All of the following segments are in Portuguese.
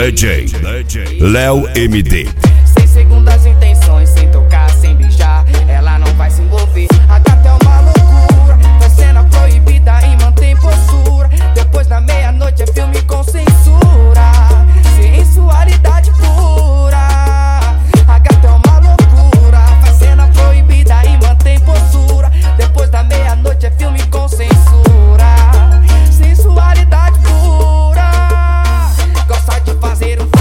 DJ Léo MD. Sem segundas intenções, sem tocar, sem beijar, ela não vai se envolver. A gata é uma loucura, faz cena proibida e mantém postura. Depois da meia-noite é filme com censura, sensualidade pura. A gata é uma loucura, faz cena proibida e mantém postura. Depois da meia-noite é filme com censura, sensualidade pura. Gosta de fazer um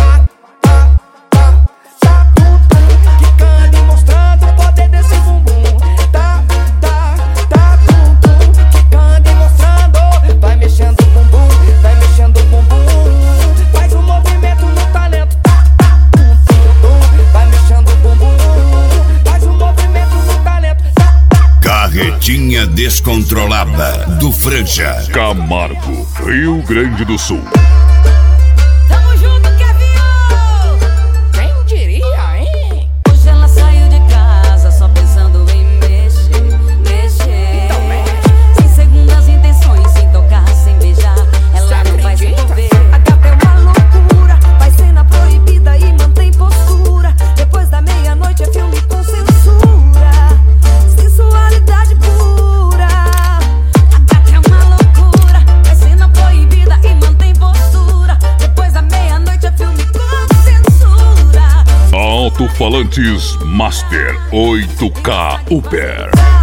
quicando e mostrando o poder desse bumbum. Quicando e mostrando, vai mexendo o bumbum, vai mexendo o bumbum. Faz um movimento no talento. Vai mexendo o bumbum, faz um movimento no talento. Carretinha descontrolada do Franja, Camargo, Rio Grande do Sul. Tamo junto, Kevin! Quem diria, hein? Hoje ela saiu de casa só pensando em mexer. Então mexe. Sem segundas intenções, sem tocar, sem beijar, ela não vai se envolver. A gata é uma loucura, faz cena proibida e mantém postura. Depois da meia-noite é filme com censura, sensualidade pura. A gata é uma loucura, faz cena proibida e mantém postura. Depois da meia-noite é filme com censura. Alto-falantes Master 8K Uber.